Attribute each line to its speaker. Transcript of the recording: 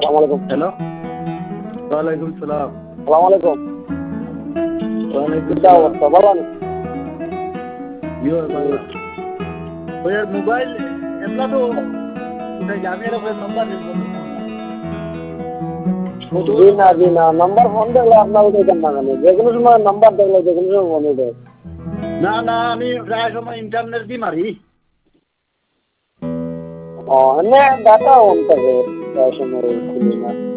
Speaker 1: আলাইকুম।
Speaker 2: হ্যালো, ওয়ালাইকুম সালাম।
Speaker 1: সালাম আলাইকুম।
Speaker 2: ওয়ালাইকুম
Speaker 1: কিতা
Speaker 2: সালাম।
Speaker 1: অবস্থা, ভালো আছেন?
Speaker 2: ইয়ো বাবা, ওই মোবাইল এতলা তো উঠাই আমি এর নাম্বার নিব
Speaker 1: জি না, নাম্বার ফোন দেখলে আপনার উঠাইতেন না কেন? যে কোনো সময় নাম্বার দেখলে যে কোনো সময় ফোন উঠে।
Speaker 2: না না, আমি প্রায় সময় ইন্টারনেট দিয়ে মারি।
Speaker 1: এমনি ডাটা অন থাকে, প্রায় সময় খুলি না।